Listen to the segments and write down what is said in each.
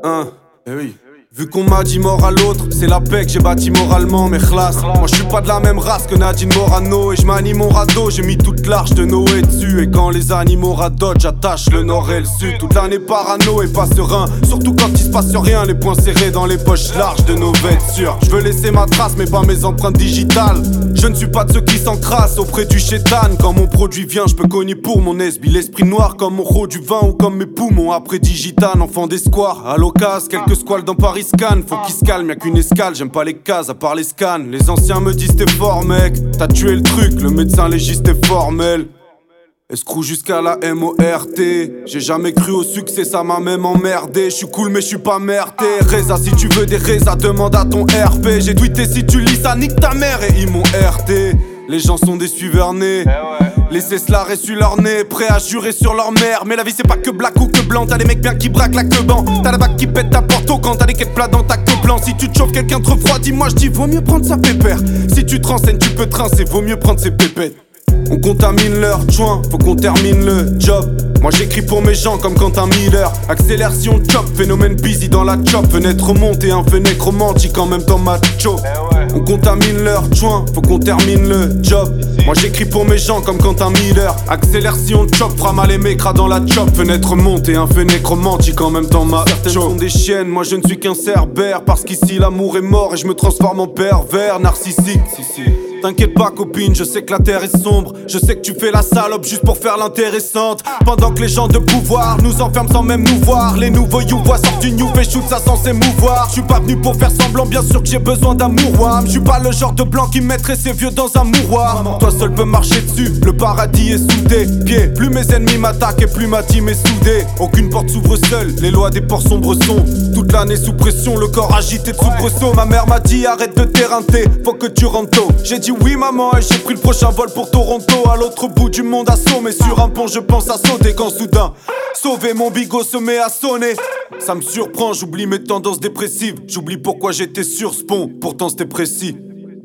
Hein, eh oui. Vu qu'on m'a dit mort à l'autre, c'est la paix que j'ai bâti moralement, mes classes. Moi je suis pas de la même race que Nadine Morano. Et je manie mon radeau, j'ai mis toute l'arche de Noé dessus. Et quand les animaux radotent, j'attache le nord et le sud. Toute l'année parano et pas serein, surtout quand il se passe rien. Les poings serrés dans les poches larges de nos vêtures. Je veux laisser ma trace mais pas mes empreintes digitales. Je ne suis pas de ceux qui s'encrassent auprès du chétan. Quand mon produit vient, je peux cogner pour mon esbi. L'esprit noir comme mon rot du vin ou comme mes poumons. Après Digitan, enfant des squares. À l'occasion, quelques squales dans Paris scan. Faut qu'il se calme, y'a qu'une escale. J'aime pas les cases à part les scans. Les anciens me disent t'es fort mec, t'as tué le truc. Le médecin légiste est formel. Escroc jusqu'à la MORT. J'ai jamais cru au succès, ça m'a même emmerdé. J'suis cool mais j'suis pas merdé. Reza si tu veux des Reza, demande à ton RP. J'ai tweeté si tu lis ça, nique ta mère et ils m'ont RT. Les gens sont des suiveurs nés. Laissez cela sur leur nez, prêts à jurer sur leur mère. Mais la vie c'est pas que black ou que blanc. T'as des mecs bien qui braquent la queue ban. T'as la bague qui pète ta porto quand t'as des quêtes plats dans ta queue blanc. Si tu te chauffes quelqu'un trop froid, dis-moi je dis vaut mieux prendre sa pépère. Si tu te renseignes tu peux trincer, vaut mieux prendre ses pépettes. On contamine leur joint, faut qu'on termine le job. Moi j'écris pour mes gens comme Quentin Miller. Accélération chop, phénomène busy dans la chop. Fenêtre montée, un fenêtre romantique en même temps macho. On contamine leur joint, faut qu'on termine le job. Moi j'écris pour mes gens comme Quentin Miller. Accélération chop, fera mal les mécras dans la chop. Fenêtre montée, un fenêtre romantique en même temps macho. Certaines sont des chiennes, moi je ne suis qu'un cerbère. Parce qu'ici l'amour est mort et je me transforme en pervers narcissique. T'inquiète pas copine, je sais que la terre est sombre. Je sais que tu fais la salope juste pour faire l'intéressante. Pendant que les gens de pouvoir nous enferment sans même nous voir. Les nouveaux youvois sortent du new et shoot ça sans s'émouvoir. Je suis pas venu pour faire semblant, bien sûr que j'ai besoin d'un mouroir. Je suis pas le genre de blanc qui mettrait ses vieux dans un mouroir. Toi seul peux marcher dessus, le paradis est sous tes pieds. Plus mes ennemis m'attaquent et plus ma team est soudée. Aucune porte s'ouvre seule, les lois des ports sombres sont. Toute l'année sous pression, le corps agité de soubresaut. Ma mère m'a dit arrête de t'éreinter, faut que tu rentres tôt. J'ai dit oui maman et j'ai pris le prochain vol pour Toronto. À l'autre bout du monde assommé sur un pont je pense à sauter. Quand soudain, sauver mon bigot se met à sonner. Ça me surprend, j'oublie mes tendances dépressives. J'oublie pourquoi j'étais sur ce pont, pourtant c'était précis.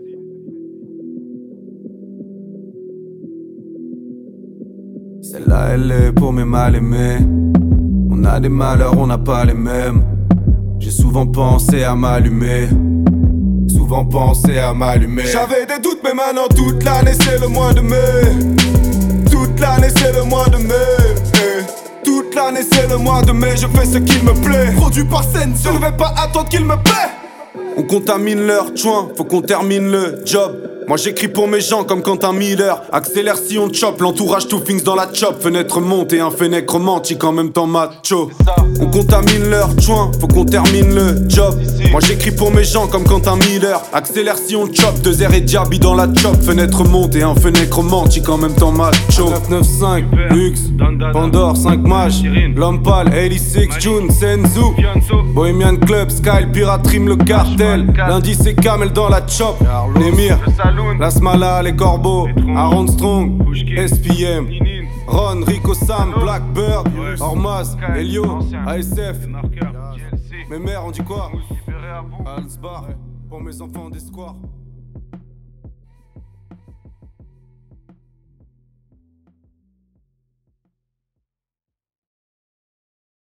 Celle-là elle est pour mes mal-aimés. On a des malheurs, on n'a pas les mêmes. J'ai souvent pensé à m'allumer. Souvent pensé à m'allumer. J'avais des doutes mais maintenant toute l'année c'est le mois de mai. Toute l'année c'est le mois de mai. Toute l'année c'est le mois de mai. Je fais ce qu'il me plaît. Produit par Senso, je ne vais pas attendre qu'il me plaît. On contamine leur joint, faut qu'on termine le job. Moi j'écris pour mes gens comme Quentin Miller. Accélération chop, l'entourage tout things dans la chop. Fenêtre montée, un fenêtre romantique en même temps macho. On contamine leur joint, faut qu'on termine le job. Moi j'écris pour mes gens comme Quentin Miller. Accélération chop, 2 airs et diaby dans la chop. Fenêtre montée, un fenêtre romantique en même temps macho. 995, Lux, Pandore, 5 mages, L'Homme Pâle, 86, June, Senzu, Bohemian Club, Sky, Piraterie, le cartel. Lundi c'est Kamel dans la chop, Nemir, La Smala, les corbeaux, Aaron Strong, SPM, Ron, Rico Sam, Blackbird, Ormas, Elio, ASF. Mes mères on dit quoi? Alsbar, pour mes enfants des squares.